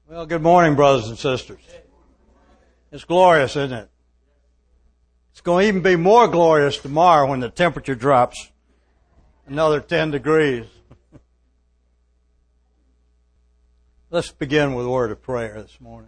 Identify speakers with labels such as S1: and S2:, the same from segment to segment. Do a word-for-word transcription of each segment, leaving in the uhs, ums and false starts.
S1: Well, good morning, brothers and sisters. It's glorious, isn't it? It's going to even be more glorious tomorrow when the temperature drops another ten degrees. Let's begin with a word of prayer this morning.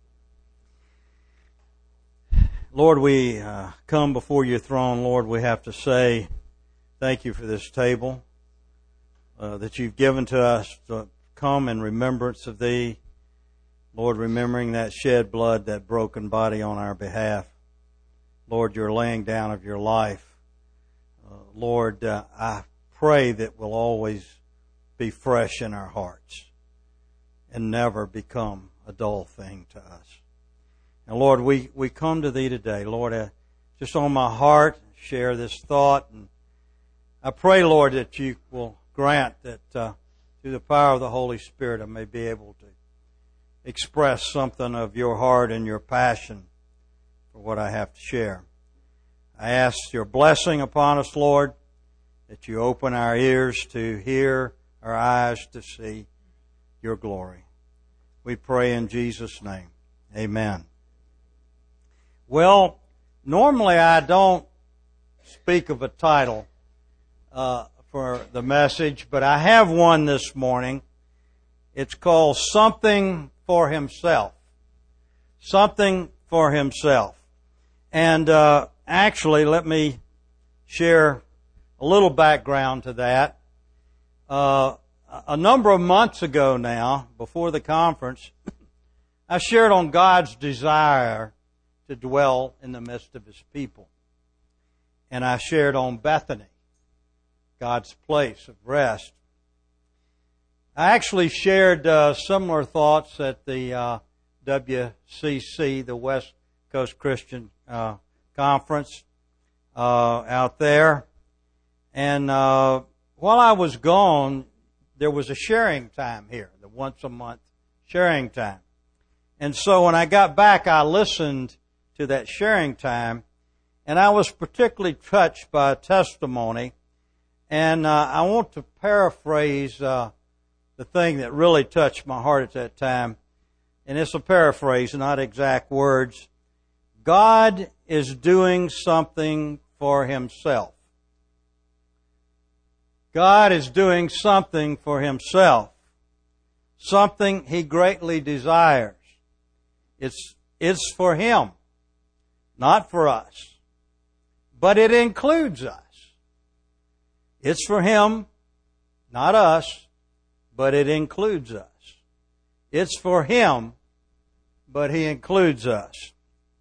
S1: Lord, we uh, come before your throne. Lord, we have to say thank you for this table uh, that you've given to us to come in remembrance of thee. Lord, remembering that shed blood, that broken body on our behalf. Lord, your laying down of your life. Uh, Lord, uh, I pray that we'll always be fresh in our hearts and never become a dull thing to us. And Lord, we, we come to thee today. Lord, uh, just on my heart, share this thought. And I pray, Lord, that you will grant that uh, through the power of the Holy Spirit I may be able to express something of your heart and your passion for what I have to share. I ask your blessing upon us, Lord, that you open our ears to hear, our eyes to see your glory. We pray in Jesus' name. Amen. Well, normally I don't speak of a title uh, for the message, but I have one this morning. It's called Something for Himself. Something for Himself. And uh, actually, let me share a little background to that. Uh, a number of months ago now, before the conference, I shared on God's desire to dwell in the midst of His people. And I shared on Bethany, God's place of rest. I actually shared uh, similar thoughts at the uh, W C C, the West Coast Christian uh, Conference uh, out there. And uh, while I was gone, there was a sharing time here, the once a month sharing time. And so when I got back, I listened to that sharing time, and I was particularly touched by a testimony. And uh, I want to paraphrase uh, the thing that really touched my heart at that time. And it's a paraphrase, not exact words. God is doing something for Himself. God is doing something for Himself. Something He greatly desires. It's, it's for Him, not for us. But it includes us. It's for Him, not us, but it includes us. It's for Him, but He includes us.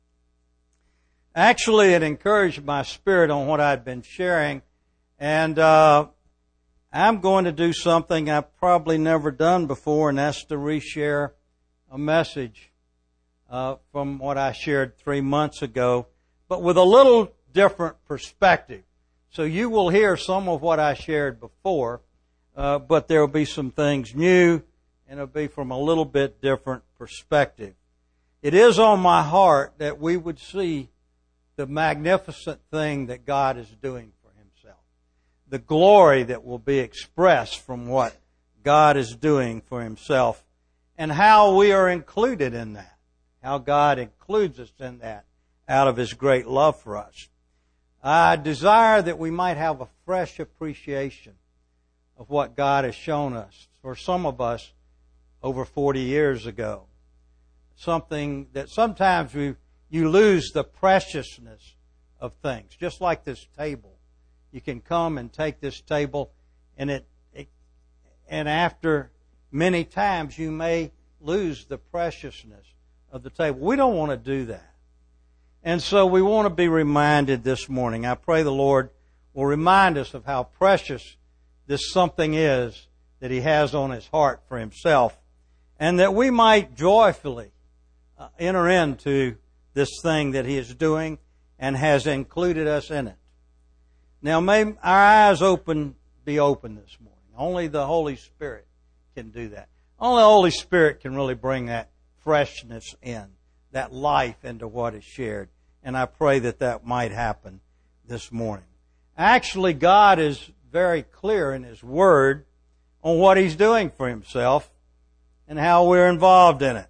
S1: Actually, it encouraged my spirit on what I'd been sharing, and uh, I'm going to do something I've probably never done before, and that's to reshare a message uh, from what I shared three months ago, but with a little different perspective. So you will hear some of what I shared before, uh, but there will be some things new, and it'll be from a little bit different perspective. It is on my heart that we would see the magnificent thing that God is doing for Himself. The glory that will be expressed from what God is doing for Himself, and how we are included in that. How God includes us in that out of His great love for us. I desire that we might have a fresh appreciation of what God has shown us, for some of us, over forty years ago. Something that sometimes we, you lose the preciousness of things. Just like this table. You can come and take this table, and it, it and after many times you may lose the preciousness of the table. We don't want to do that. And so we want to be reminded this morning. I pray the Lord will remind us of how precious this something is that He has on His heart for Himself, and that we might joyfully uh, enter into this thing that He is doing and has included us in it. Now may our eyes open be open this morning. Only the Holy Spirit can do that. Only the Holy Spirit can really bring that freshness in, that life into what is shared. And I pray that that might happen this morning. Actually, God is very clear in His Word on what He's doing for Himself. and how we're involved in it.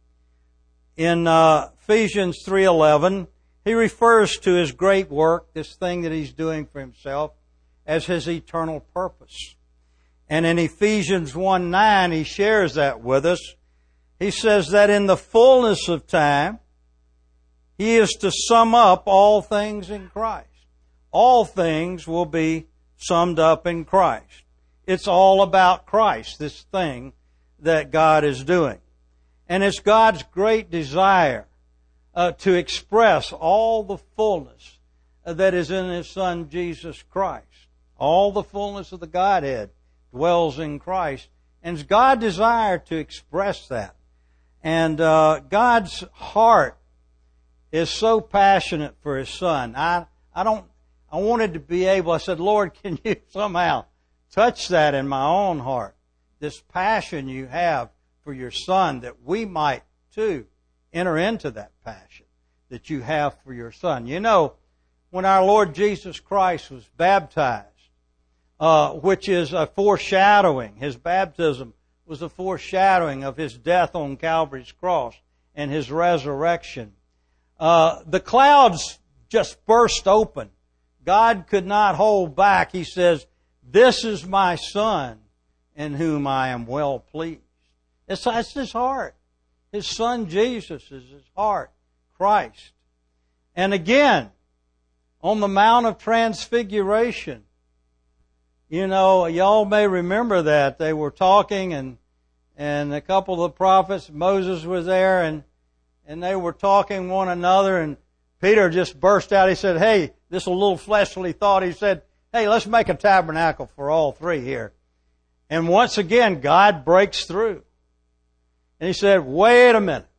S1: In uh, Ephesians three eleven, he refers to his great work, this thing that he's doing for himself, as his eternal purpose. And in Ephesians one nine, he shares that with us. He says that in the fullness of time, he is to sum up all things in Christ. All things will be summed up in Christ. It's all about Christ, this thing that God is doing. And it's God's great desire uh, to express all the fullness that is in His Son, Jesus Christ. All the fullness of the Godhead dwells in Christ. And it's God's desire to express that. And uh, God's heart is so passionate for His Son. I, I don't, I wanted to be able, I said, Lord, can you somehow touch that in my own heart? This passion you have for your Son, that we might too enter into that passion that you have for your Son. You know, when our Lord Jesus Christ was baptized, uh, which is a foreshadowing, His baptism was a foreshadowing of His death on Calvary's cross and His resurrection. Uh, the clouds just burst open. God could not hold back. He says, "This is my Son in whom I am well pleased." It's, it's His heart. His Son Jesus is His heart, Christ. And again, on the Mount of Transfiguration, you know, y'all may remember that. They were talking and and a couple of the prophets, Moses was there, and and they were talking one another, and Peter just burst out. He said, "Hey, this is a little fleshly thought." He said, "Hey, let's make a tabernacle for all three here." And once again, God breaks through. And He said, "Wait a minute.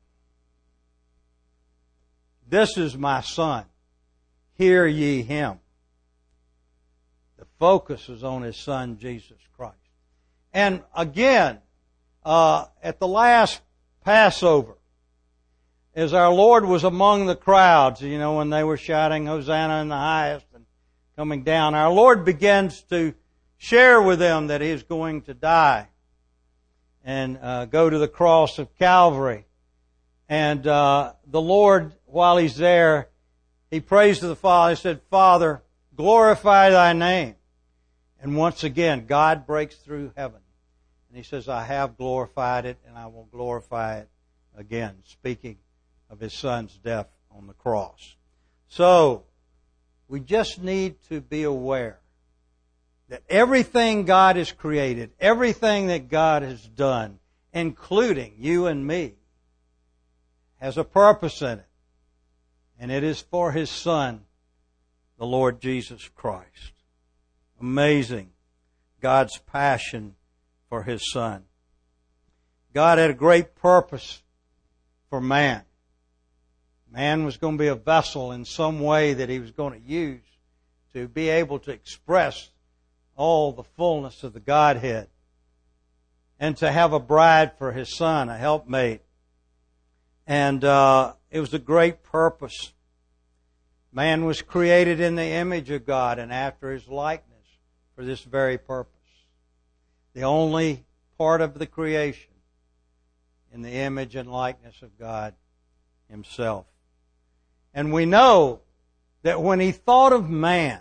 S1: This is my Son. Hear ye Him." The focus is on His Son, Jesus Christ. And again, uh, at the last Passover, as our Lord was among the crowds, you know, when they were shouting, "Hosanna in the highest," and coming down, our Lord begins to share with them that He is going to die and uh, go to the cross of Calvary. And uh, the Lord, while He's there, He prays to the Father. He said, "Father, glorify Thy name." And once again, God breaks through heaven. And He says, "I have glorified it, and I will glorify it again," speaking of His Son's death on the cross. So, we just need to be aware that everything God has created, everything that God has done, including you and me, has a purpose in it. And it is for His Son, the Lord Jesus Christ. Amazing. God's passion for His Son. God had a great purpose for man. Man was going to be a vessel in some way that He was going to use to be able to express all the fullness of the Godhead, and to have a bride for His Son, a helpmate. And uh, it was a great purpose. Man was created in the image of God and after His likeness for this very purpose. The only part of the creation in the image and likeness of God Himself. And we know that when He thought of man,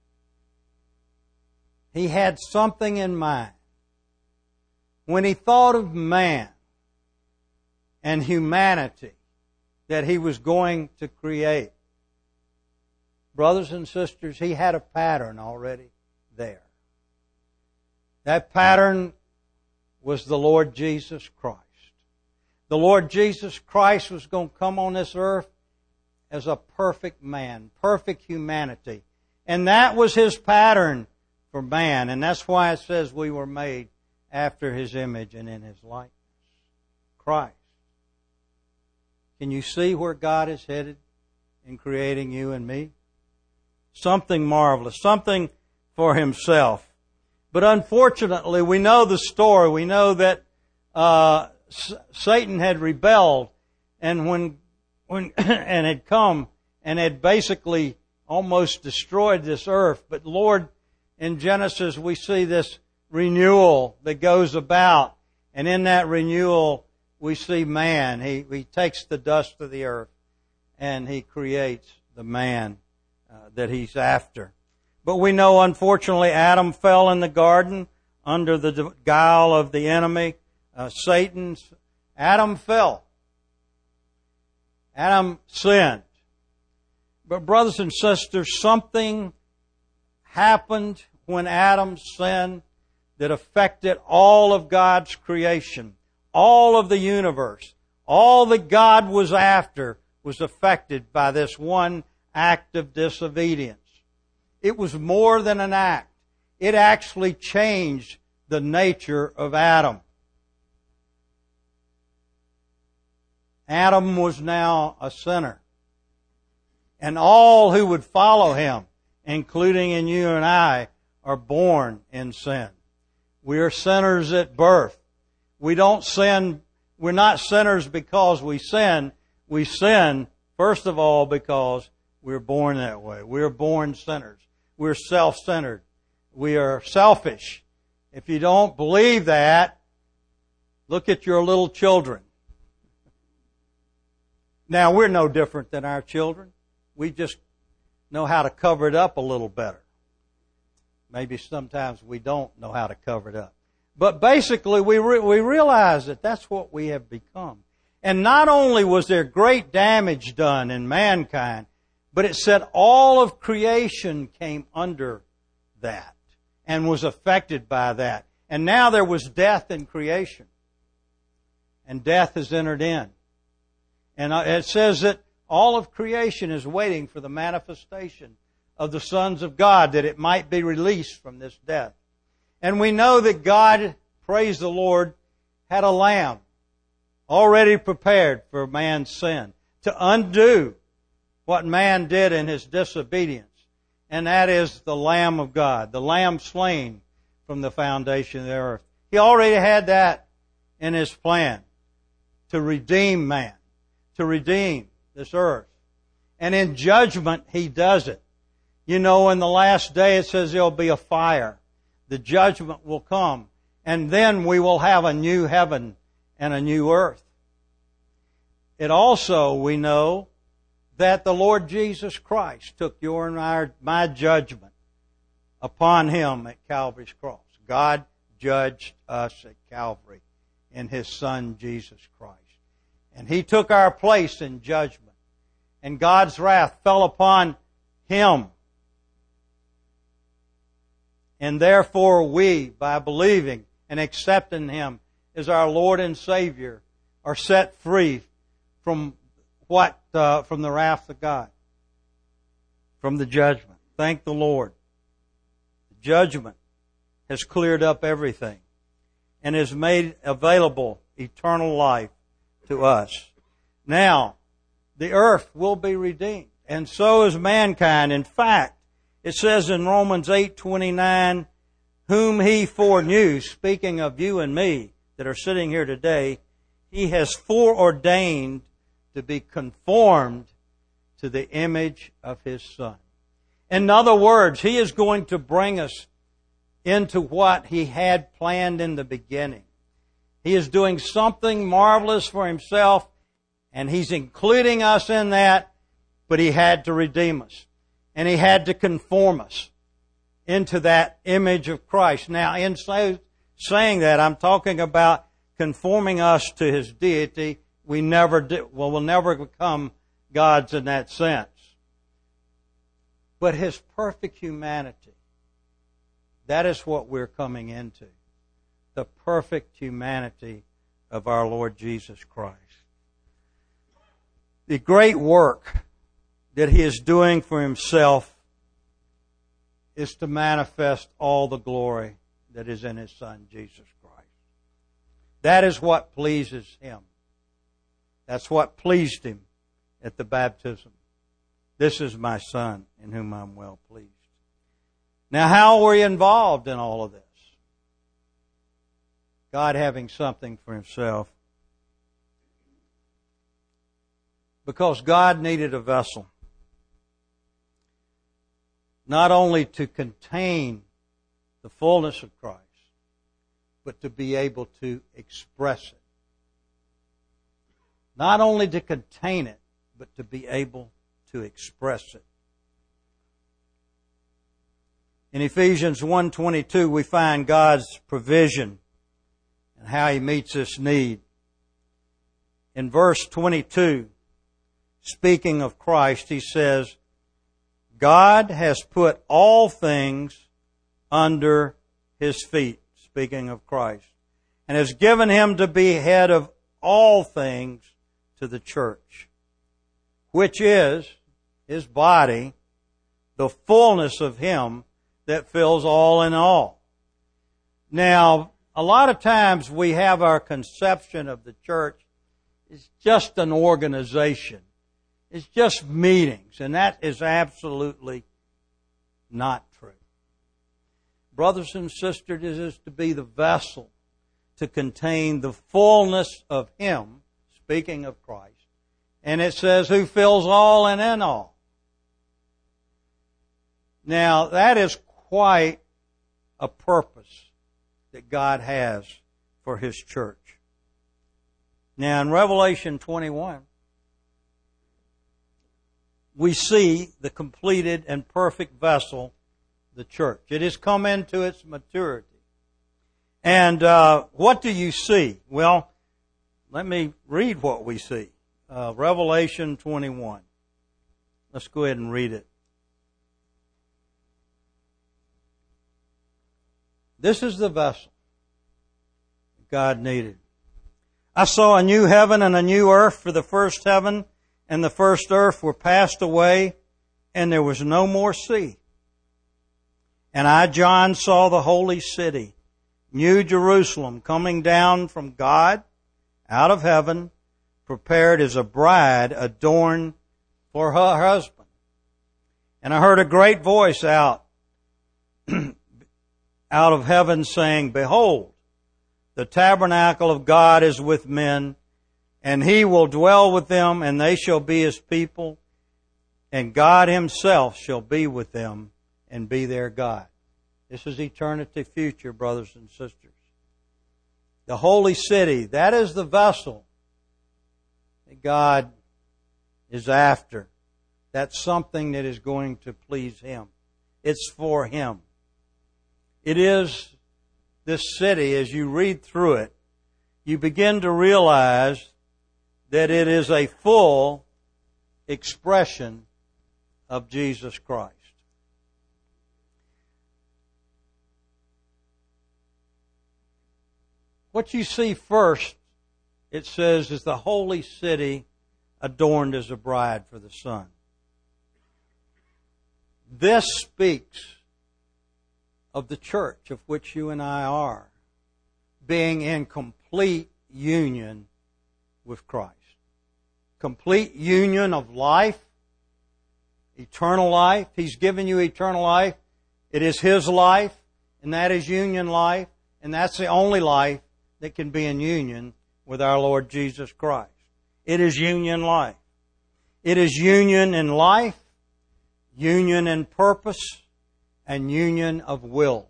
S1: He had something in mind. When He thought of man and humanity that He was going to create, brothers and sisters, He had a pattern already there. That pattern was the Lord Jesus Christ. The Lord Jesus Christ was going to come on this earth as a perfect man, perfect humanity. And that was His pattern for man. And that's why it says we were made after His image and in His likeness. Christ. Can you see where God is headed in creating you and me? Something marvelous, something for Himself. But unfortunately, we know the story. We know that uh, S- Satan had rebelled, and when when and had come and had basically almost destroyed this earth. But Lord, in Genesis, we see this renewal that goes about, And in that renewal, we see man. He, he takes the dust of the earth and he creates the man uh, that he's after. But we know, unfortunately, Adam fell in the garden under the guile of the enemy, uh, Satan's. Adam fell. Adam sinned. But brothers and sisters, something happened when Adam sinned that affected all of God's creation, all of the universe. All that God was after was affected by this one act of disobedience. It was more than an act. It actually changed the nature of Adam. Adam was now a sinner. And all who would follow him, including in you and I, are born in sin. We are sinners at birth. We don't sin, we're not sinners because we sin. We sin, first of all, because we're born that way. We're born sinners. We're self-centered. We are selfish. If you don't believe that, look at your little children. Now, we're no different than our children. We just know how to cover it up a little better. Maybe sometimes we don't know how to cover it up. But basically, we re- we realize that that's what we have become. And not only was there great damage done in mankind, but it said all of creation came under that and was affected by that. And now there was death in creation. And death has entered in. And it says that all of creation is waiting for the manifestation of the sons of God, that it might be released from this death. And we know that God, praise the Lord, had a lamb already prepared for man's sin to undo what man did in his disobedience. And that is the Lamb of God, the Lamb slain from the foundation of the earth. He already had that in His plan to redeem man, to redeem this earth. And in judgment, He does it. You know, in the last day it says there'll be a fire. The judgment will come. And then we will have a new heaven and a new earth. It also, we know, that the Lord Jesus Christ took your and my, my judgment upon Him at Calvary's cross. God judged us at Calvary in His Son, Jesus Christ. And He took our place in judgment. And God's wrath fell upon Him. And therefore we, by believing and accepting Him as our Lord and Savior, are set free from what? Uh, from the wrath of God. From the judgment. Thank the Lord. The judgment has cleared up everything and has made available eternal life to us. Now, the earth will be redeemed, and so is mankind. In fact, it says in Romans eight twenty-nine, whom He foreknew, speaking of you and me that are sitting here today, He has foreordained to be conformed to the image of His Son. In other words, He is going to bring us into what He had planned in the beginning. He is doing something marvelous for Himself, and He's including us in that, but He had to redeem us. And He had to conform us into that image of Christ. Now, in so, saying that, I'm talking about conforming us to His deity. We never do, well, we'll never become gods in that sense. But His perfect humanity, that is what we're coming into. The perfect humanity of our Lord Jesus Christ. The great work that He is doing for Himself is to manifest all the glory that is in His Son, Jesus Christ. That is what pleases Him. That's what pleased Him at the baptism. This is my Son in whom I'm well pleased. Now, how were you involved in all of this? God having something for Himself. Because God needed a vessel. Not only to contain the fullness of Christ, but to be able to express it. Not only to contain it, but to be able to express it. In Ephesians one twenty-two, we find God's provision and how He meets this need. In verse twenty-two, speaking of Christ, He says, God has put all things under His feet, speaking of Christ, and has given Him to be head of all things to the church, which is His body, the fullness of Him that fills all in all. Now, a lot of times we have our conception of the church is just an organization. It's just meetings, and that is absolutely not true. Brothers and sisters, it is to be the vessel to contain the fullness of Him, speaking of Christ. And it says, who fills all and in all. Now, that is quite a purpose that God has for His church. Now, in Revelation twenty-one, we see the completed and perfect vessel, the church. It has come into its maturity. And uh, what do you see? Well, let me read what we see. Uh, Revelation twenty-one. Let's go ahead and read it. This is the vessel God needed. I saw a new heaven and a new earth, for the first heaven and the first earth were passed away, and there was no more sea. And I, John, saw the holy city, New Jerusalem, coming down from God out of heaven, prepared as a bride adorned for her husband. And I heard a great voice out out of heaven saying, Behold, the tabernacle of God is with men, and He will dwell with them, and they shall be His people, and God Himself shall be with them and be their God. This is eternity future, brothers and sisters. The holy city, that is the vessel that God is after. That's something that is going to please Him. It's for Him. It is this city, as you read through it, you begin to realize that it is a full expression of Jesus Christ. What you see first, it says, is the holy city adorned as a bride for the Son. This speaks of the church of which you and I are, being in complete union with Christ. Complete union of life, eternal life. He's given you eternal life. It is His life, and that is union life, and that's the only life that can be in union with our Lord Jesus Christ. It is union life. It is union in life, union in purpose, and union of will.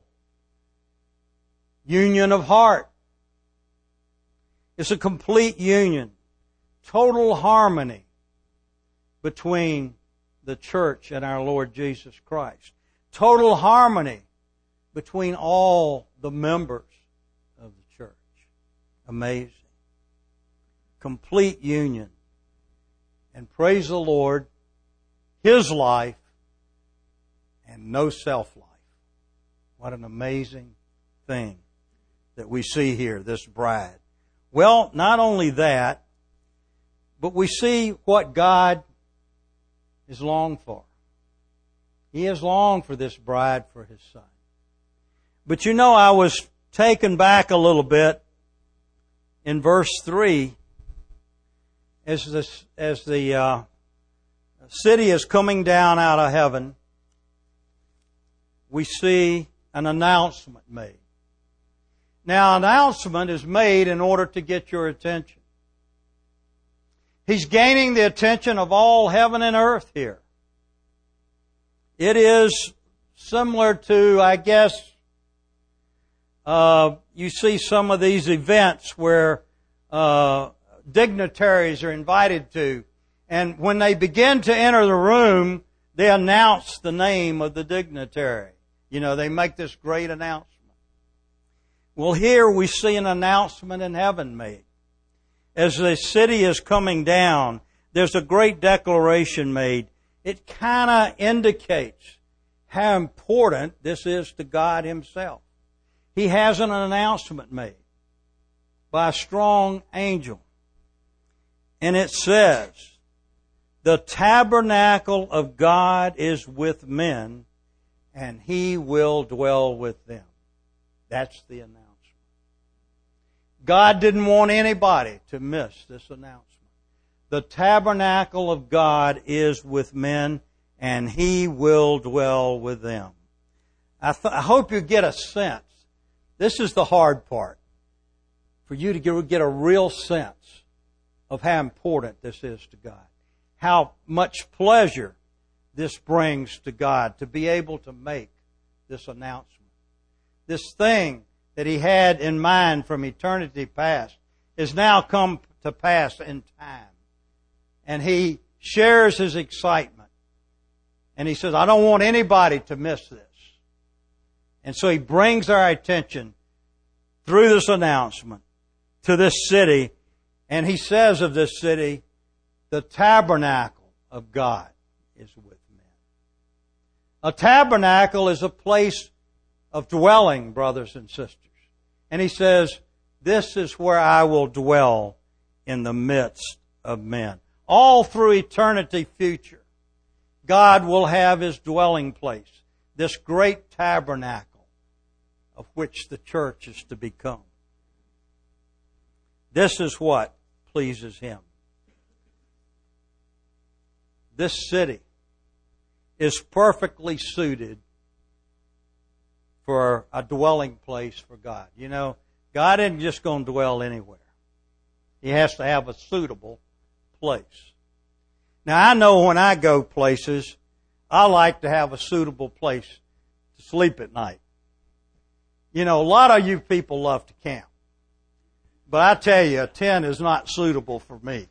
S1: Union of heart. It's a complete union. Total harmony between the church and our Lord Jesus Christ. Total harmony between all the members of the church. Amazing. Complete union. And praise the Lord, His life and no self-life. What an amazing thing that we see here, this bride. Well, not only that, but we see what God is longed for. He has longed for this bride for His Son. But you know, I was taken back a little bit in verse three as, this, as the uh, city is coming down out of heaven. We see an announcement made. Now, an announcement is made in order to get your attention. He's gaining the attention of all heaven and earth here. It is similar to, I guess, uh, you see some of these events where uh, dignitaries are invited to, and when they begin to enter the room, they announce the name of the dignitary. You know, they make this great announcement. Well, here we see an announcement in heaven made. As the city is coming down, there's a great declaration made. It kind of indicates how important this is to God Himself. He has an announcement made by a strong angel. And it says, the tabernacle of God is with men, and He will dwell with them. That's the announcement. God didn't want anybody to miss this announcement. The tabernacle of God is with men, and He will dwell with them. I, th- I hope you get a sense. This is the hard part. For you to get, get a real sense of how important this is to God. How much pleasure this brings to God to be able to make this announcement. This thing that He had in mind from eternity past is now come to pass in time. And He shares His excitement. And He says, I don't want anybody to miss this. And so He brings our attention through this announcement to this city. And He says of this city, the tabernacle of God is with men. A tabernacle is a place of dwelling, brothers and sisters. And He says, this is where I will dwell in the midst of men. All through eternity future, God will have His dwelling place, this great tabernacle of which the church is to become. This is what pleases Him. This city is perfectly suited for a dwelling place for God. You know, God isn't just going to dwell anywhere. He has to have a suitable place. Now, I know when I go places, I like to have a suitable place to sleep at night. You know, a lot of you people love to camp. But I tell you, a tent is not suitable for me.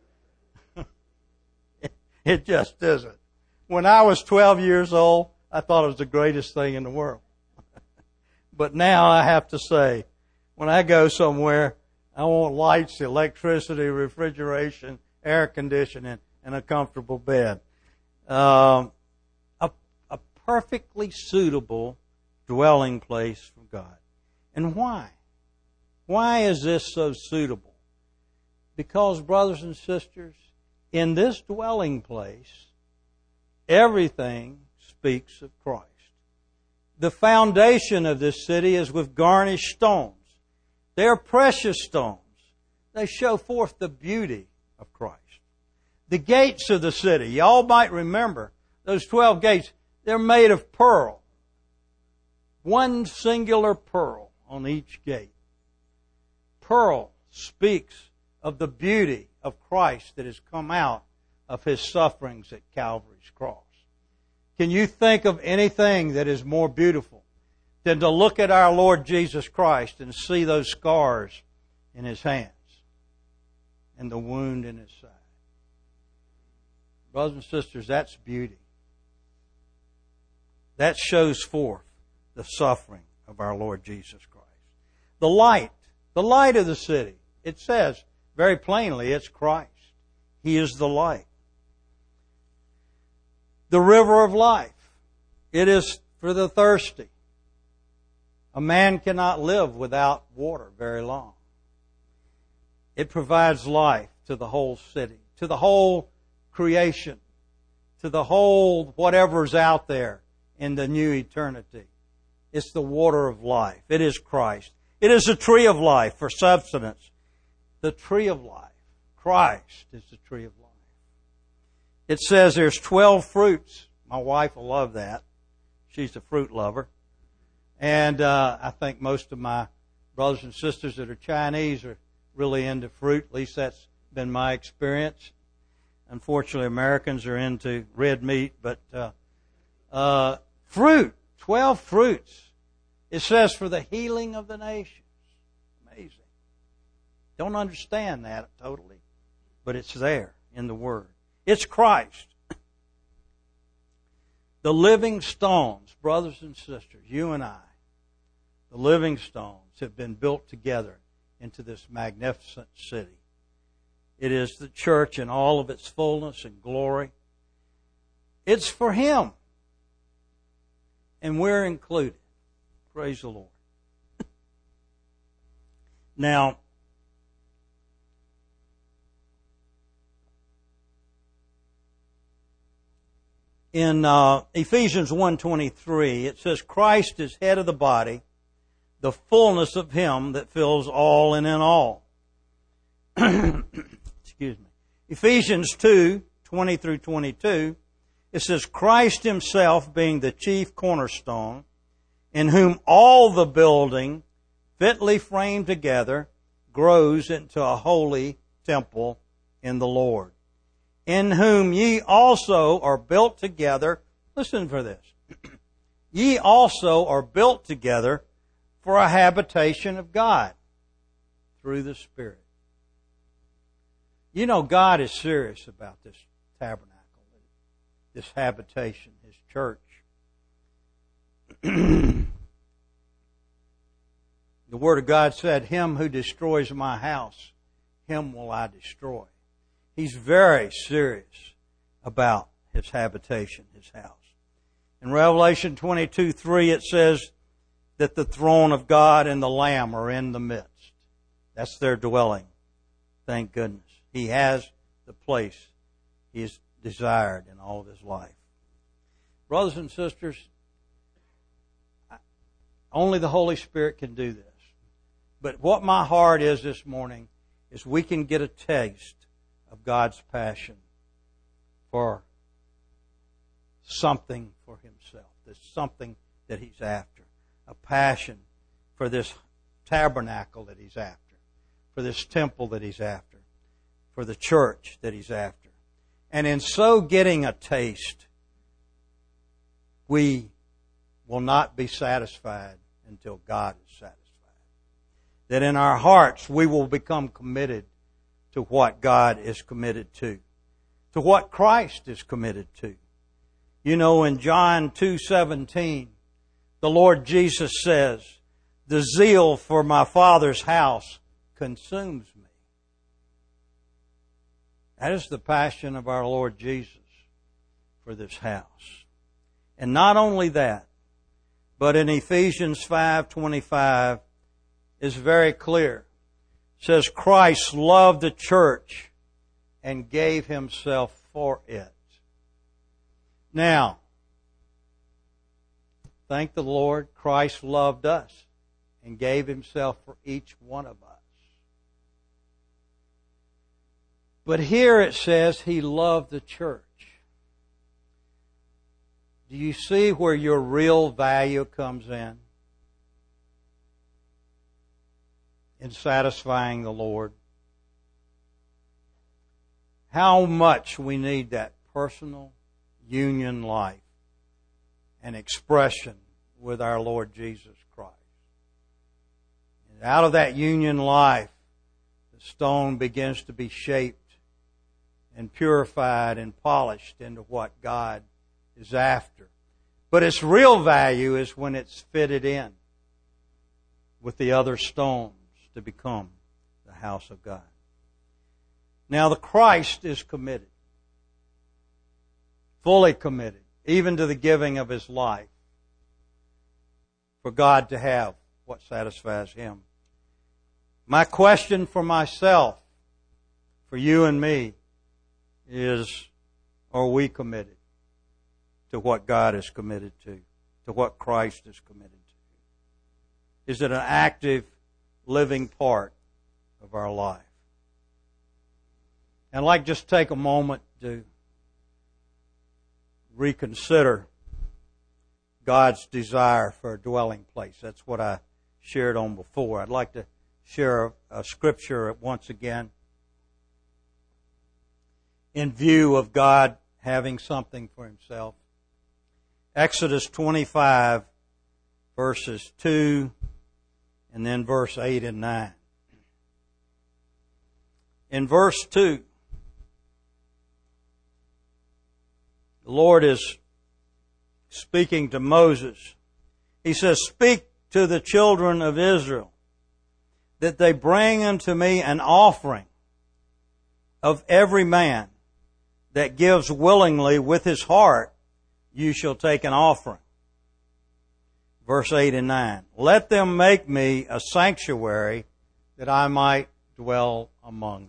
S1: It just isn't. When I was twelve years old, I thought it was the greatest thing in the world. But now I have to say, when I go somewhere, I want lights, electricity, refrigeration, air conditioning, and a comfortable bed. Um, a, a perfectly suitable dwelling place for God. And why? Why is this so suitable? Because, brothers and sisters, in this dwelling place, everything speaks of Christ. The foundation of this city is with garnished stones. They are precious stones. They show forth the beauty of Christ. The gates of the city, y'all might remember, those twelve gates, they're made of pearl. One singular pearl on each gate. Pearl speaks of the beauty of Christ that has come out of His sufferings at Calvary's cross. Can you think of anything that is more beautiful than to look at our Lord Jesus Christ and see those scars in His hands and the wound in His side? Brothers and sisters, that's beauty. That shows forth the suffering of our Lord Jesus Christ. The light, the light of the city, it says very plainly it's Christ. He is the light. The river of life, it is for the thirsty. A man cannot live without water very long. It provides life to the whole city, to the whole creation, to the whole whatever's out there in the new eternity. It's the water of life. It is Christ. It is a tree of life for substance. The tree of life. Christ is the tree of life. It says there's twelve fruits. My wife will love that. She's a fruit lover. And uh, I think most of my brothers and sisters that are Chinese are really into fruit. At least that's been my experience. Unfortunately, Americans are into red meat. But uh, uh, fruit, twelve fruits It says for the healing of the nations. Amazing. Don't understand that totally, but it's there in the Word. It's Christ. The living stones, brothers and sisters, you and I, the living stones have been built together into this magnificent city. It is the church in all of its fullness and glory. It's for Him. And we're included. Praise the Lord. Now, in uh, Ephesians one twenty-three, it says, Christ is head of the body, the fullness of Him that fills all and in all. Excuse me. Ephesians two twenty through twenty-two, it says, Christ Himself being the chief cornerstone, in whom all the building, fitly framed together, grows into a holy temple in the Lord, in whom ye also are built together. Listen for this. Ye also are built together for a habitation of God through the Spirit. You know, God is serious about this tabernacle, this habitation, His church. The Word of God said, Him who destroys my house, him will I destroy. He's very serious about His habitation, His house. In Revelation twenty-two three, it says that the throne of God and the Lamb are in the midst. That's their dwelling. Thank goodness. He has the place He has desired in all of His life. Brothers and sisters, only the Holy Spirit can do this. But what my heart is this morning is we can get a taste of God's passion for something for Himself. There's something that He's after. A passion for this tabernacle that He's after. For this temple that He's after. For the church that He's after. And in so getting a taste, we will not be satisfied until God is satisfied. That in our hearts we will become committed to what God is committed to. To what Christ is committed to. You know, in John two seventeen, the Lord Jesus says, the zeal for my Father's house consumes me. That is the passion of our Lord Jesus for this house. And not only that, but in Ephesians five twenty-five is very clear. It says, Christ loved the church and gave Himself for it. Now, thank the Lord, Christ loved us and gave Himself for each one of us. But here it says He loved the church. Do you see where your real value comes in? In satisfying the Lord. How much we need that personal union life and expression with our Lord Jesus Christ. And out of that union life, the stone begins to be shaped and purified and polished into what God is after. But its real value is when it's fitted in with the other stones to become the house of God. Now the Christ is committed, fully committed, even to the giving of His life for God to have what satisfies Him. My question for myself, for you and me, is, are we committed to what God is committed to, to what Christ is committed to? Is it an active, living part of our life? And I'd like just take a moment to reconsider God's desire for a dwelling place. That's what I shared on before. I'd like to share a, a scripture once again in view of God having something for Himself. Exodus twenty-five, verses two, and then verse eight and nine. In verse two, the Lord is speaking to Moses. He says, "Speak to the children of Israel, that they bring unto me an offering of every man that gives willingly with his heart, you shall take an offering." Verse eight and nine. "Let them make me a sanctuary that I might dwell among them."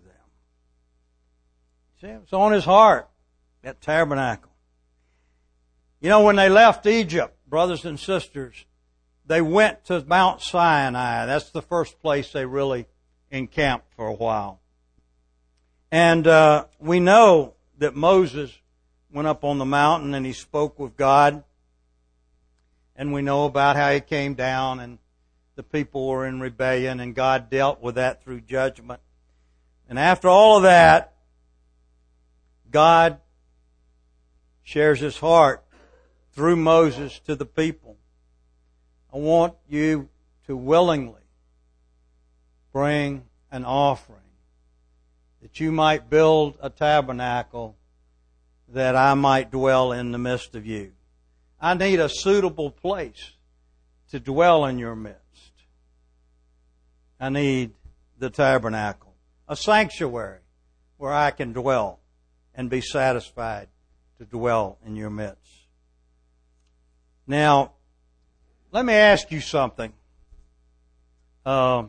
S1: See, it's on his heart, that tabernacle. You know, when they left Egypt, brothers and sisters, they went to Mount Sinai. That's the first place they really encamped for a while. And uh, we know that Moses went up on the mountain and he spoke with God. And we know about how he came down and the people were in rebellion and God dealt with that through judgment. And after all of that, God shares his heart through Moses to the people. I want you to willingly bring an offering that you might build a tabernacle that I might dwell in the midst of you. I need a suitable place to dwell in your midst. I need the tabernacle, a sanctuary where I can dwell and be satisfied to dwell in your midst. Now, let me ask you something. Um,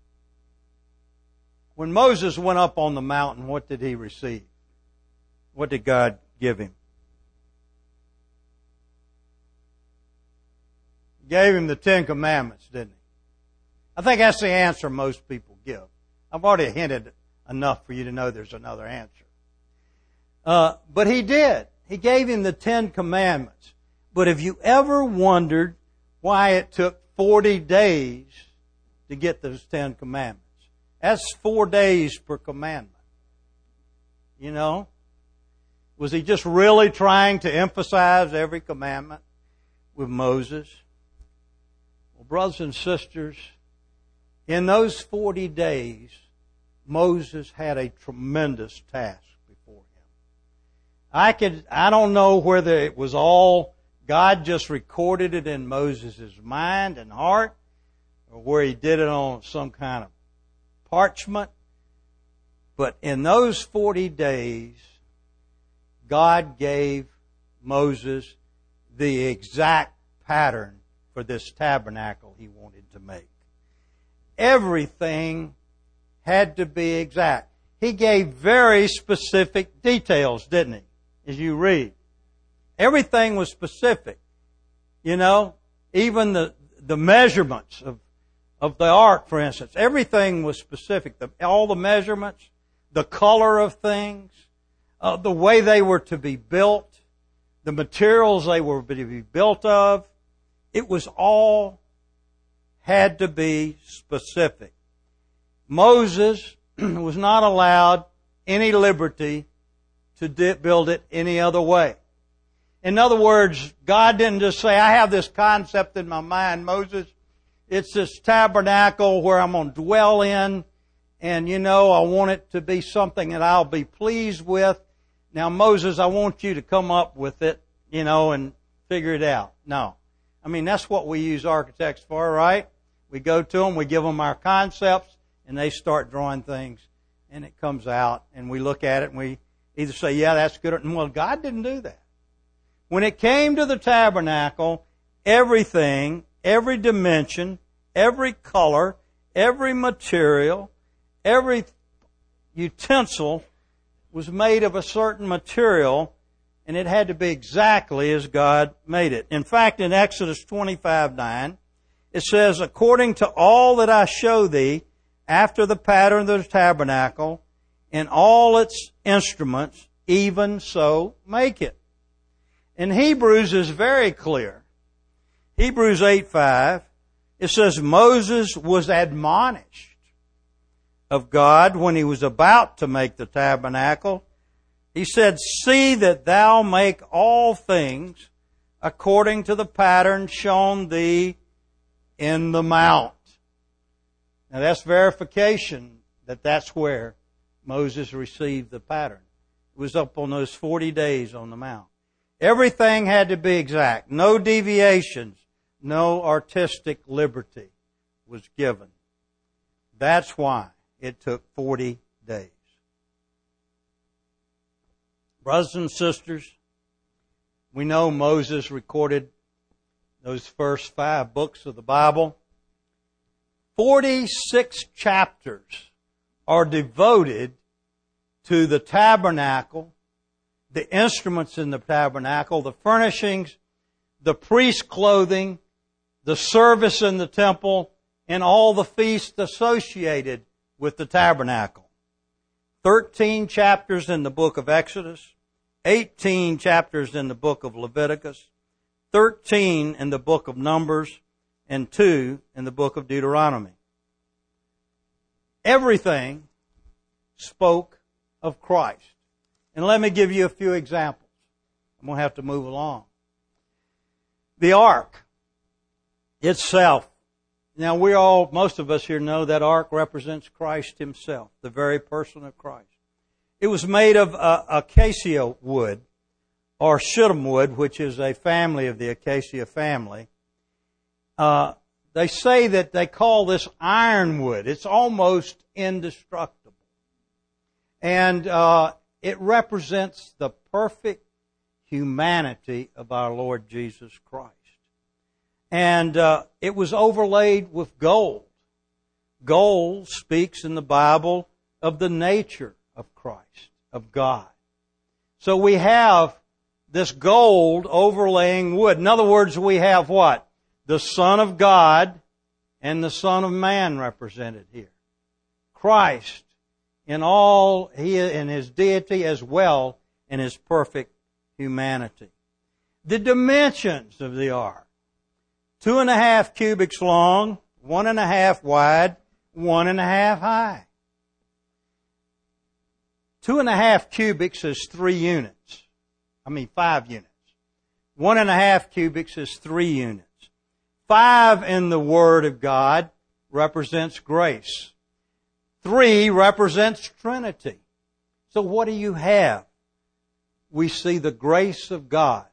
S1: when Moses went up on the mountain, what did he receive? What did God give him? He gave him the Ten Commandments, didn't he? I think that's the answer most people give. I've already hinted enough for you to know there's another answer. Uh, but he did. He gave him the Ten Commandments. But have you ever wondered why it took forty days to get those Ten Commandments? That's four days per commandment. You know? Was he just really trying to emphasize every commandment with Moses? Well, brothers and sisters, in those forty days, Moses had a tremendous task before him. I could, I don't know whether it was all God just recorded it in Moses' mind and heart, or where he did it on some kind of parchment. But in those forty days, God gave Moses the exact pattern for this tabernacle he wanted to make. Everything had to be exact. He gave very specific details, didn't he? As you read. Everything was specific. You know, even the, the measurements of, of the ark, for instance, everything was specific. The, all the measurements, the color of things, uh, the way they were to be built, the materials they were to be built of, it was all had to be specific. Moses was not allowed any liberty to build it any other way. In other words, God didn't just say, I have this concept in my mind, Moses. It's this tabernacle where I'm going to dwell in. And, you know, I want it to be something that I'll be pleased with. Now, Moses, I want you to come up with it, you know, and figure it out. No. I mean, that's what we use architects for, right? We go to them, we give them our concepts, and they start drawing things, and it comes out, and we look at it, and we either say, yeah, that's good, or, well, God didn't do that. When it came to the tabernacle, everything, every dimension, every color, every material, every utensil was made of a certain material, and it had to be exactly as God made it. In fact, in Exodus twenty-five nine, it says, according to all that I show thee, after the pattern of the tabernacle, and all its instruments, even so make it. In Hebrews is very clear. Hebrews eight five, it says, Moses was admonished of God when he was about to make the tabernacle. He said, see that thou make all things according to the pattern shown thee in the mount. Now that's verification that that's where Moses received the pattern. It was up on those forty days on the mount. Everything had to be exact. No deviations. No artistic liberty was given. That's why it took forty days. Brothers and sisters, we know Moses recorded those first five books of the Bible. Forty-six chapters are devoted to the tabernacle, the instruments in the tabernacle, the furnishings, the priest's clothing, the service in the temple, and all the feasts associated with the tabernacle. Thirteen chapters in the book of Exodus, eighteen chapters in the book of Leviticus, thirteen in the book of Numbers, and two in the book of Deuteronomy. Everything spoke of Christ. And let me give you a few examples. I'm going to have to move along. The ark itself. Now we all, most of us here know that ark represents Christ Himself, the very person of Christ. It was made of uh, acacia wood, or shittim wood, which is a family of the acacia family. Uh, they say that they call this ironwood. It's almost indestructible. And uh, it represents the perfect humanity of our Lord Jesus Christ. And uh, it was overlaid with gold. Gold speaks in the Bible of the nature of Christ, of God. So we have this gold overlaying wood. In other words, we have what? The Son of God and the Son of Man represented here. Christ in all, He in His deity as well in His perfect humanity. The dimensions of the ark. Two and a half cubits long, one and a half wide, one and a half high. Two and a half cubics is three units. I mean five units. One and a half cubics is three units. Five in the Word of God represents grace. Three represents Trinity. So what do you have? We see the grace of God.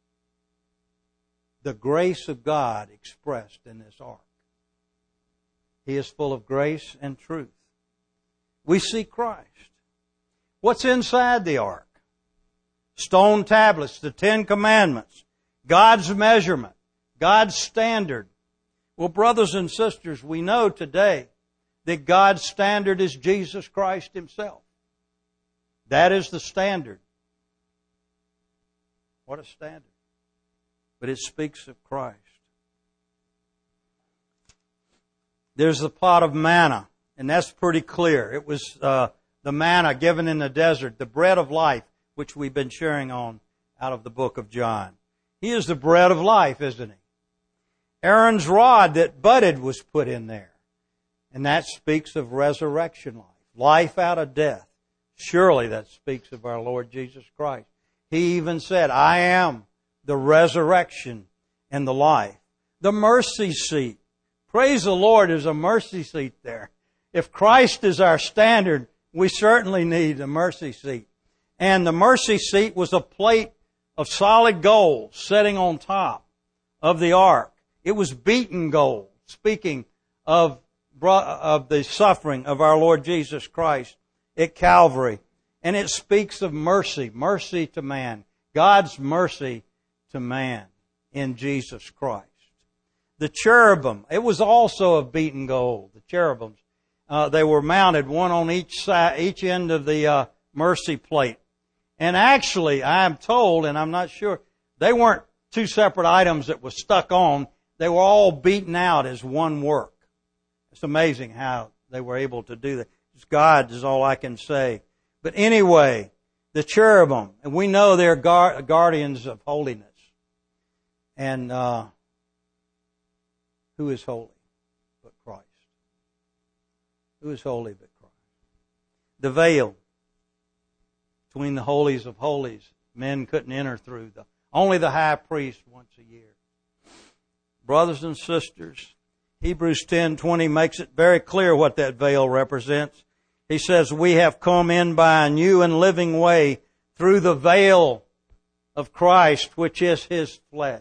S1: The grace of God expressed in this ark. He is full of grace and truth. We see Christ. What's inside the ark? Stone tablets, the Ten Commandments, God's measurement, God's standard. Well, brothers and sisters, we know today that God's standard is Jesus Christ Himself. That is the standard. What a standard. But it speaks of Christ. There's the pot of manna, and that's pretty clear. It was uh, the manna given in the desert, the bread of life, which we've been sharing on out of the book of John. He is the bread of life, isn't He? Aaron's rod that budded was put in there, and that speaks of resurrection life, life out of death. Surely that speaks of our Lord Jesus Christ. He even said, I am the resurrection and the life. The mercy seat. Praise the Lord, there's a mercy seat there. If Christ is our standard, we certainly need a mercy seat. And the mercy seat was a plate of solid gold sitting on top of the ark. It was beaten gold, speaking of, of the suffering of our Lord Jesus Christ at Calvary. And it speaks of mercy, mercy to man, God's mercy to man in Jesus Christ. The cherubim, it was also of beaten gold. The cherubims, uh, they were mounted one on each side, each end of the uh, mercy plate. And actually, I am told, and I'm not sure, they weren't two separate items that were stuck on. They were all beaten out as one work. It's amazing how they were able to do that. It's God is all I can say. But anyway, the cherubim, and we know they're guard, guardians of holiness. And uh, who is holy but Christ? Who is holy but Christ? The veil between the holies of holies, men couldn't enter through. The, only the high priest once a year. Brothers and sisters, Hebrews ten twenty makes it very clear what that veil represents. He says, we have come in by a new and living way through the veil of Christ, which is His flesh.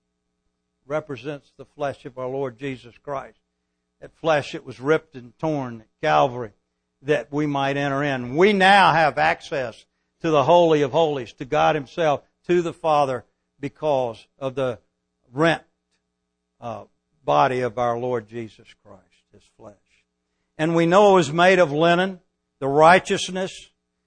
S1: Represents the flesh of our Lord Jesus Christ. That flesh that was ripped and torn at Calvary, that we might enter in. We now have access to the Holy of Holies, to God Himself, to the Father, because of the rent uh, body of our Lord Jesus Christ, His flesh. And we know it was made of linen, the righteousness.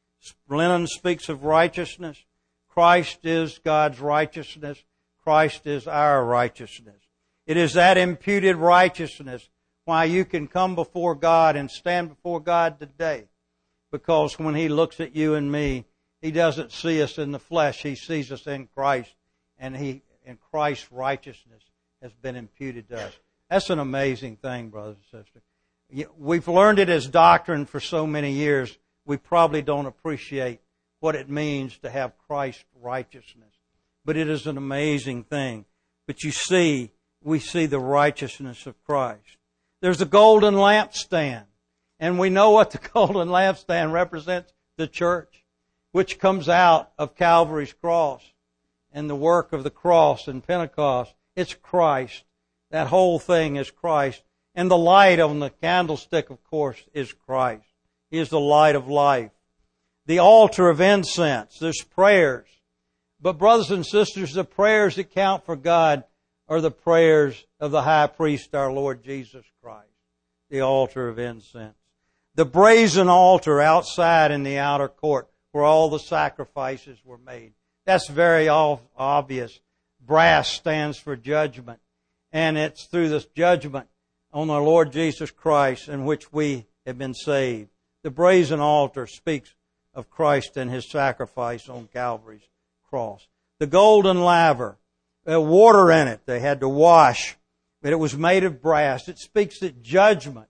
S1: Linen speaks of righteousness. Christ is God's righteousness. Christ is our righteousness. It is that imputed righteousness why you can come before God and stand before God today. Because when He looks at you and me, He doesn't see us in the flesh. He sees us in Christ. And He, and Christ's righteousness has been imputed to us. That's an amazing thing, brothers and sisters. We've learned it as doctrine for so many years. We probably don't appreciate what it means to have Christ's righteousness. But it is an amazing thing. But you see, we see the righteousness of Christ. There's a golden lampstand. And we know what the golden lampstand represents, the church, which comes out of Calvary's cross and the work of the cross and Pentecost. It's Christ. That whole thing is Christ. And the light on the candlestick, of course, is Christ. He is the light of life. The altar of incense, there's prayers. But brothers and sisters, the prayers that count for God are the prayers of the high priest, our Lord Jesus Christ. The altar of incense. The brazen altar outside in the outer court where all the sacrifices were made. That's very obvious. Brass stands for judgment. And it's through this judgment on our Lord Jesus Christ in which we have been saved. The brazen altar speaks of Christ and His sacrifice on Calvary's cross. The golden laver, uh, water in it they had to wash, but it was made of brass. It speaks that judgment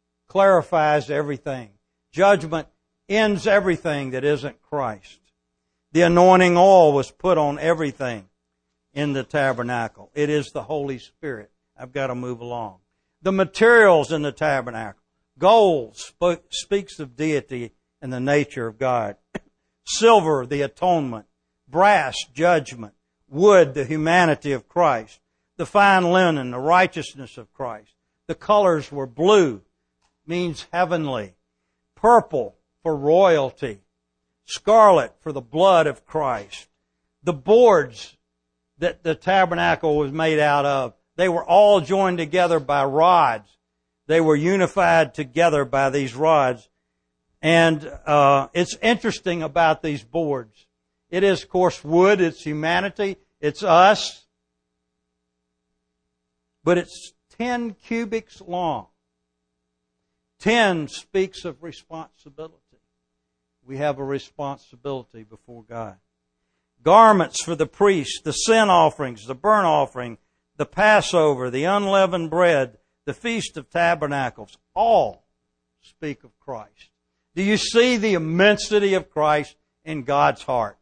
S1: clarifies everything. Judgment ends everything that isn't Christ. The anointing oil was put on everything in the tabernacle. It is the Holy Spirit. I've got to move along. The materials in the tabernacle. Gold spoke, speaks of deity and the nature of God. Silver, the atonement. Brass, judgment. Wood, the humanity of Christ. The fine linen, the righteousness of Christ. The colors were blue, means heavenly. Purple for royalty. Scarlet for the blood of Christ. The boards that the tabernacle was made out of, they were all joined together by rods. They were unified together by these rods. And uh it's interesting about these boards. It is, of course, wood. It's humanity. It's us. But it's ten cubits long. Ten speaks of responsibility. We have a responsibility before God. Garments for the priest, the sin offerings, the burnt offering, the Passover, the unleavened bread, the Feast of Tabernacles, all speak of Christ. Do you see the immensity of Christ in God's heart?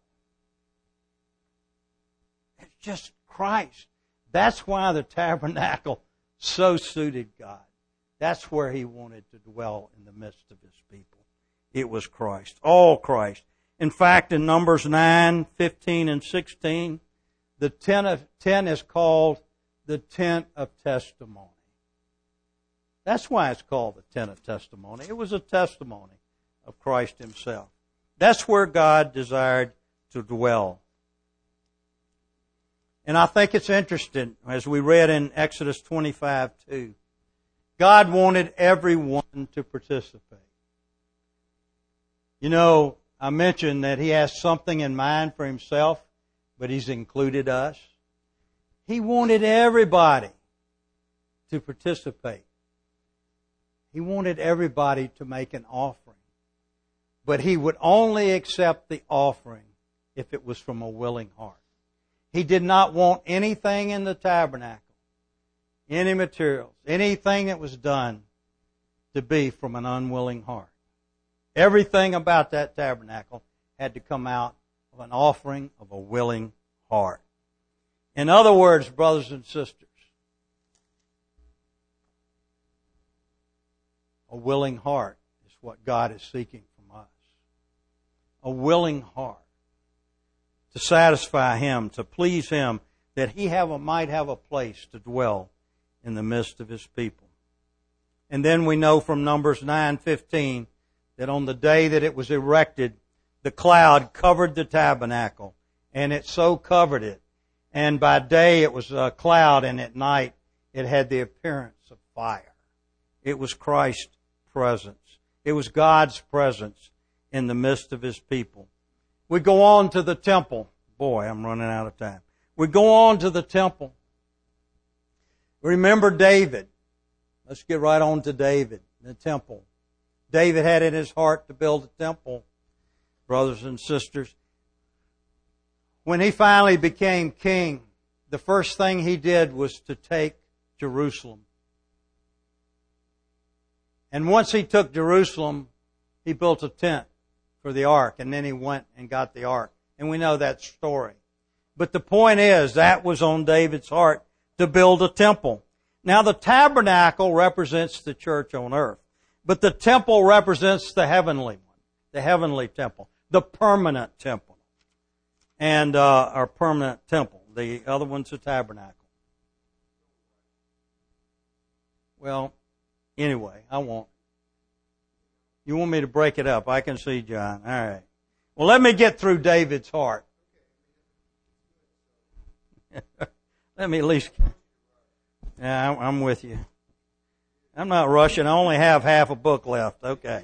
S1: It's just Christ. That's why the tabernacle so suited God. That's where He wanted to dwell in the midst of His people. It was Christ. All Christ. In fact, in Numbers nine, fifteen, and sixteen, the tent of ten is called the tent of testimony. That's why it's called the tent of testimony. It was a testimony of Christ Himself. That's where God desired to dwell. And I think it's interesting, as we read in Exodus twenty-five two, God wanted everyone to participate. You know, I mentioned that He has something in mind for Himself, but He's included us. He wanted everybody to participate. He wanted everybody to make an offering. But He would only accept the offering if it was from a willing heart. He did not want anything in the tabernacle, any materials, anything that was done to be from an unwilling heart. Everything about that tabernacle had to come out of an offering of a willing heart. In other words, brothers and sisters, A willing heart is what God is seeking from us. A willing heart to satisfy Him, to please Him, that He have a, might have a place to dwell in the midst of His people. And then we know from Numbers nine fifteen that on the day that it was erected, the cloud covered the tabernacle, and it so covered it. And by day it was a cloud, and at night it had the appearance of fire. It was Christ's presence. It was God's presence in the midst of His people. We go on to the temple. Boy, I'm running out of time. We go on to the temple. Remember David. Let's get right on to David, the temple. David had in his heart to build a temple, brothers and sisters. When he finally became king, the first thing he did was to take Jerusalem. And once he took Jerusalem, he built a tent for the ark, and then he went and got the ark. And we know that story. But the point is, that was on David's heart, to build a temple. Now the tabernacle represents the church on earth, but the temple represents the heavenly one, the heavenly temple, the permanent temple, and uh, our permanent temple. The other one's the tabernacle. Well, anyway, I won't. You want me to break it up? I can see, John. All right. Well, let me get through David's heart. Let me at least... Yeah, I'm with you. I'm not rushing. I only have half a book left. Okay.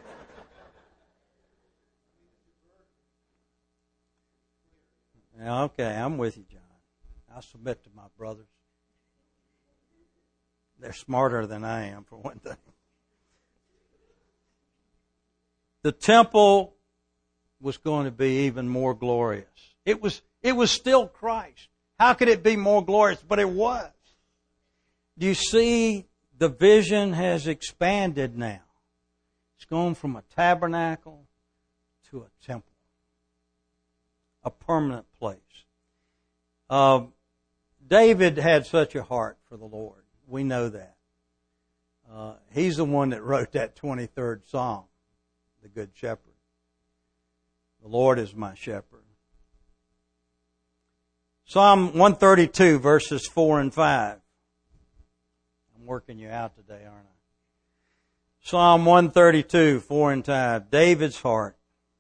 S1: Yeah, okay, I'm with you, John. I submit to my brothers. They're smarter than I am, for one thing. The temple was going to be even more glorious. It was, it was still Christ. How could it be more glorious? But it was. Do you see the vision has expanded now? It's gone from a tabernacle to a temple, a permanent place. Uh, David had such a heart for the Lord. We know that. Uh, he's the one that wrote that twenty-third Psalm, the Good Shepherd. The Lord is my shepherd. Psalm one thirty-two, verses four and five. Working you out today, aren't I? Psalm one thirty-two, four and five. David's heart.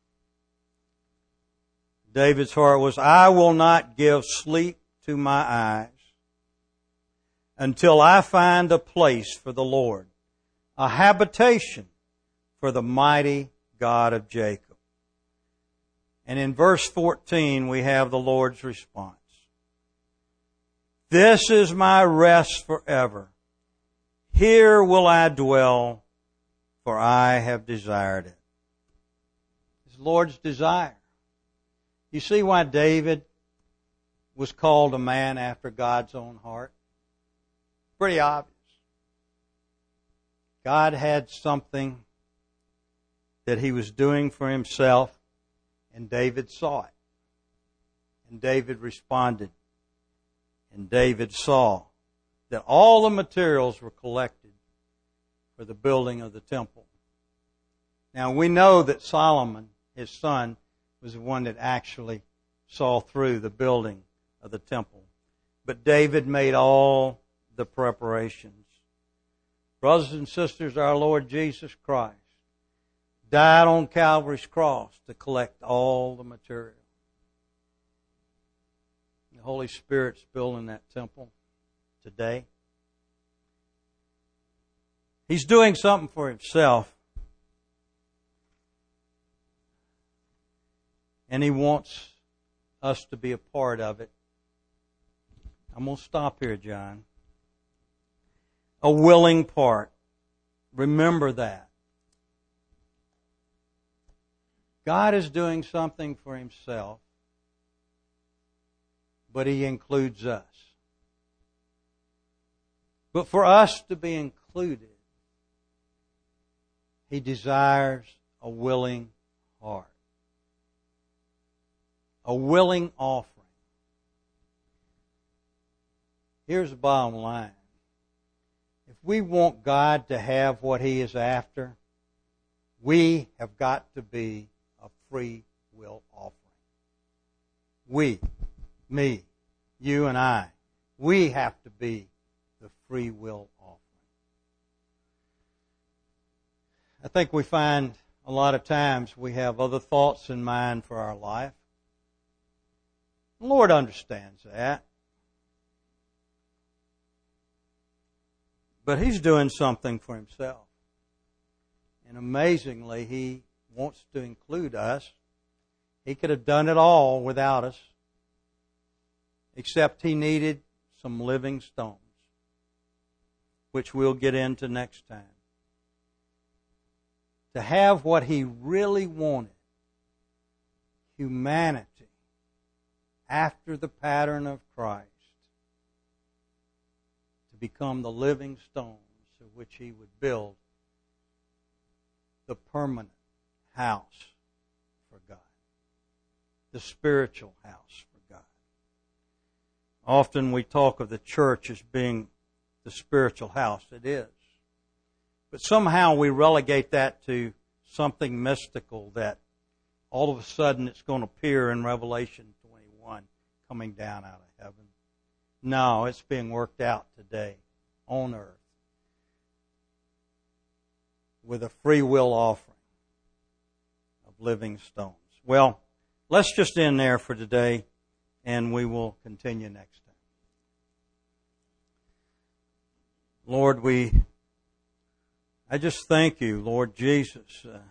S1: David's heart was, I will not give sleep to my eyes until I find a place for the Lord, a habitation for the mighty God of Jacob. And in verse fourteen, we have the Lord's response. This is my rest forever. Here will I dwell, for I have desired it. It's the Lord's desire. You see why David was called a man after God's own heart? Pretty obvious. God had something that He was doing for Himself, and David saw it. And David responded. And David saw that all the materials were collected for the building of the temple. Now we know that Solomon, his son, was the one that actually saw through the building of the temple. But David made all the preparations. Brothers and sisters, our Lord Jesus Christ died on Calvary's cross to collect all the material. The Holy Spirit's building that temple today. He's doing something for Himself. And He wants us to be a part of it. I'm going to stop here, John. A willing part. Remember that. God is doing something for Himself, but He includes us. But for us to be included, He desires a willing heart. A willing offering. Here's the bottom line. If we want God to have what He is after, we have got to be a free will offering. We, me, you and I, we have to be the free will offering. I think we find a lot of times we have other thoughts in mind for our life. The Lord understands that. But He's doing something for Himself. And amazingly, He wants to include us. He could have done it all without us, except He needed some living stones, which we'll get into next time. To have what He really wanted, humanity, after the pattern of Christ, to become the living stones of which He would build the permanent house for God, the spiritual house for God. Often we talk of the church as being the spiritual house. It is. But somehow we relegate that to something mystical that all of a sudden it's going to appear in Revelation twenty-one coming down out of heaven. No, it's being worked out today on earth with a free will offering of living stones. Well, let's just end there for today, and we will continue next time. Lord, we, I just thank You, Lord Jesus, uh,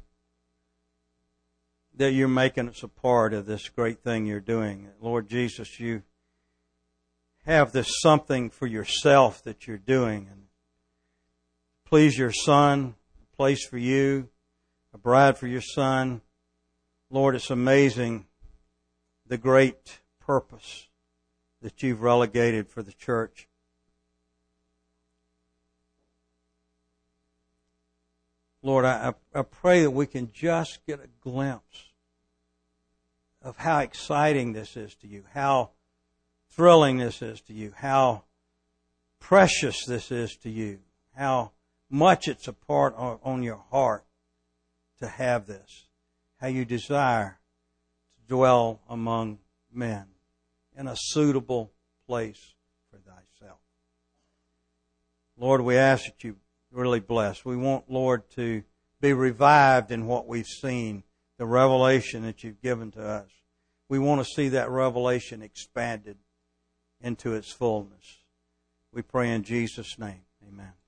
S1: that You're making us a part of this great thing You're doing. Lord Jesus, You have this something for Yourself that You're doing. And please Your Son, a place for You, a bride for Your Son. Lord, it's amazing the great purpose that You've relegated for the church. Lord, I, I pray that we can just get a glimpse of how exciting this is to You, how thrilling this is to You, how precious this is to You, how much it's a part on, on Your heart to have this, how You desire to dwell among men in a suitable place for Thyself. Lord, we ask that You really bless. We want, Lord, to be revived in what we've seen, the revelation that You've given to us. We want to see that revelation expanded into its fullness. We pray in Jesus' name. Amen.